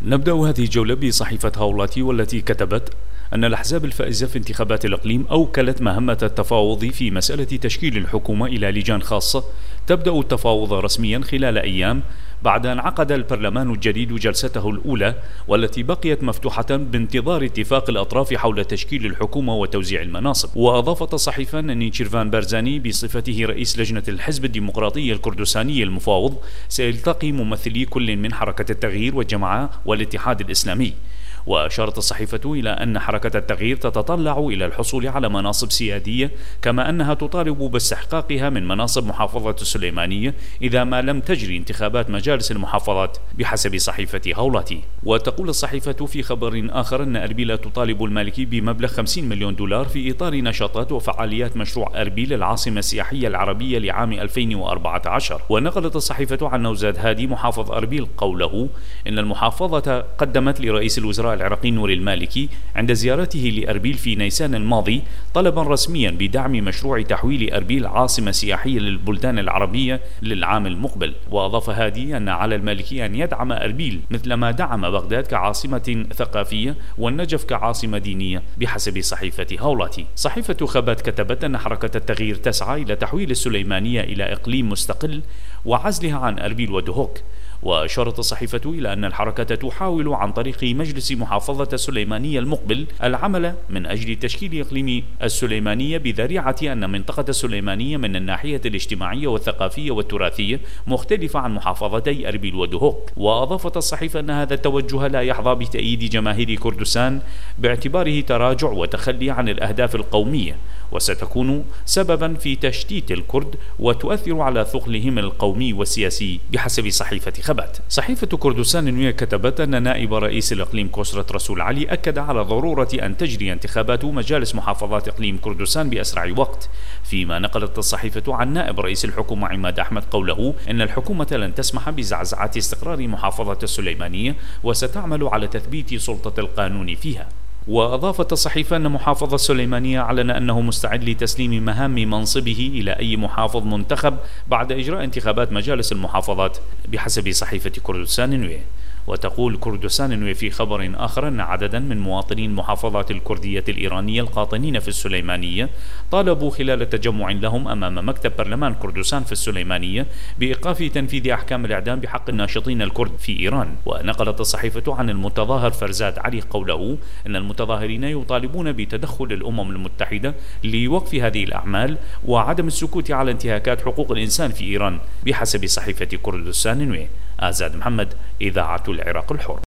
نبدأ هذه الجولة بصحيفة هاولاتي، والتي كتبت أن الأحزاب الفائزة في انتخابات الإقليم أوكلت مهمة التفاوض في مسألة تشكيل الحكومة إلى لجان خاصة تبدأ التفاوض رسميا خلال أيام بعد أن عقد البرلمان الجديد جلسته الأولى، والتي بقيت مفتوحة بانتظار اتفاق الأطراف حول تشكيل الحكومة وتوزيع المناصب. وأضافت الصحيفة أن نيتشيرفان بارزاني بصفته رئيس لجنة الحزب الديمقراطي الكردستاني المفاوض سيلتقي ممثلي كل من حركة التغيير والجماعة والاتحاد الإسلامي. وأشارت الصحيفة إلى أن حركة التغيير تتطلع إلى الحصول على مناصب سيادية، كما أنها تطالب باستحقاقها من مناصب محافظة السليمانية إذا ما لم تجري انتخابات مجالس المحافظات بحسب صحيفة هاولاتي. وتقول الصحيفة في خبر آخر أن أربيل تطالب المالكي بمبلغ 50 مليون دولار في إطار نشاطات وفعاليات مشروع أربيل العاصمة السياحية العربية لعام 2014. ونقلت الصحيفة عن نوزاد هادي محافظ أربيل قوله إن المحافظة قدمت لرئيس الوزراء العراقي نور المالكي عند زيارته لأربيل في نيسان الماضي طلبا رسميا بدعم مشروع تحويل أربيل عاصمة سياحية للبلدان العربية للعام المقبل. وأضاف هادي أن على المالكي أن يدعم أربيل مثلما دعم بغداد كعاصمة ثقافية والنجف كعاصمة دينية بحسب صحيفة هاولاتي. صحيفة خبات كتبت أن حركة التغيير تسعى إلى تحويل السليمانية إلى إقليم مستقل وعزلها عن أربيل ودهوك. وأشارت الصحيفة إلى أن الحركة تحاول عن طريق مجلس محافظة السليمانية المقبل العمل من أجل تشكيل إقليم السليمانية بذريعة أن منطقة السليمانية من الناحية الاجتماعية والثقافية والتراثية مختلفة عن محافظتي أربيل ودهوك. وأضافت الصحيفة أن هذا التوجه لا يحظى بتأييد جماهير كردستان باعتباره تراجع وتخلي عن الأهداف القومية، وستكون سببا في تشتيت الكرد وتؤثر على ثقلهم القومي والسياسي بحسب صحيفة خبات. صحيفة كردستان النوية كتبت أن نائب رئيس الإقليم كسرت رسول علي أكد على ضرورة أن تجري انتخابات مجالس محافظات إقليم كردستان بأسرع وقت، فيما نقلت الصحيفة عن نائب رئيس الحكومة عماد أحمد قوله إن الحكومة لن تسمح بزعزعة استقرار محافظة السليمانية وستعمل على تثبيت سلطة القانون فيها. وأضافت الصحيفة أن محافظ السليمانية أعلن أنه مستعد لتسليم مهام منصبه إلى أي محافظ منتخب بعد إجراء انتخابات مجالس المحافظات بحسب صحيفة كردستان النوية. وتقول كردستان النوية في خبر آخر أن عددا من مواطني المحافظات الكردية الإيرانية القاطنين في السليمانية طالبوا خلال تجمع لهم أمام مكتب برلمان كردستان في السليمانية بإيقاف تنفيذ أحكام الإعدام بحق الناشطين الكرد في إيران. ونقلت الصحيفة عن المتظاهر فرزاد علي قوله أن المتظاهرين يطالبون بتدخل الأمم المتحدة لوقف هذه الأعمال وعدم السكوت على انتهاكات حقوق الإنسان في إيران بحسب صحيفة كردستان النوية. آزاد محمد، إذاعة العراق الحر.